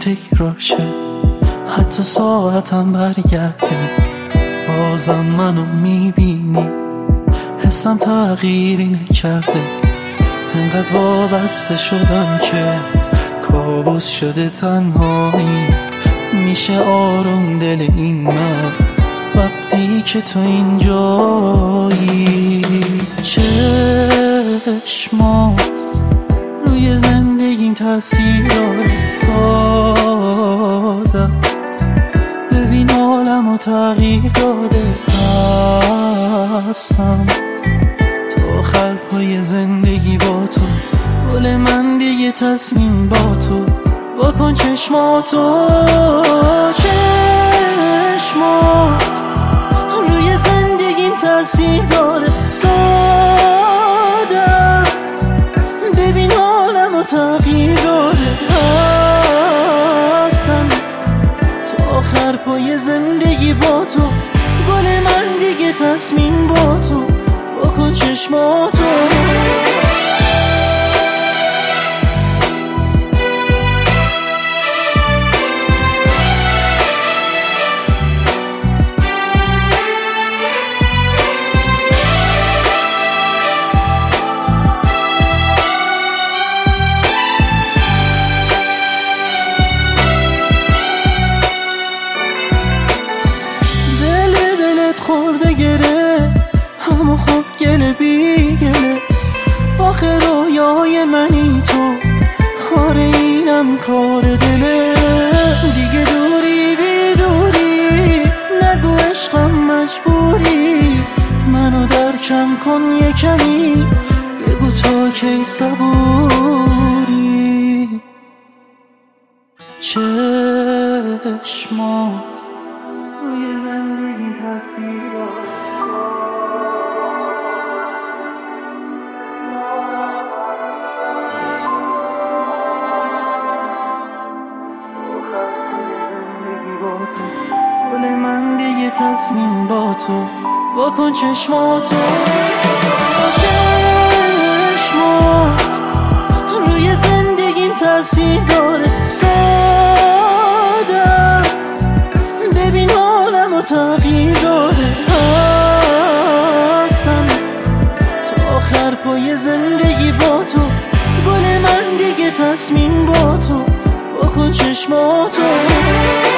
تکرار شه، حتی ساعتم برگرده بازم منو میبینی. حسم تغییری نکرده، انقدر وابسته شدم که کابوس شده تنهایی. میشه آروم دل این مرد وقتی که تو اینجایی. چشمات روی زندگیم تاثیر داره، ساده است ببین عالمو تغییر داده. هستم تا آخر پای زندگی با تو، گل من دیگه تصمیم با تو. واکن چشماتو، چشمات روی زندگیم تاثیر داره، ساده است ببین عالمو تغییر داده. هستم تا آخر پای زندگی با تو، گل من دیگه تصمیم با تو. واکن چشماتو. خورده گره همو خوب گله بی گله، آخه رویای منی تو، آره اینم کار دله. دیگه دوری بی دوری نگو عشقم مجبوری، منو درکم کن یه کمی، بگو تا کی صبوری. چشمات روی زندگی تاثیر داره، گل من دیگه تصمیم با تو. واکن چشماتو، چشمات روی زندگیم تاثیر داره، ساده است ببین عالمو تغییر داده. هستم تا آخر پای زندگی با تو، گل من دیگه تصمیم با تو. واکن چشماتو.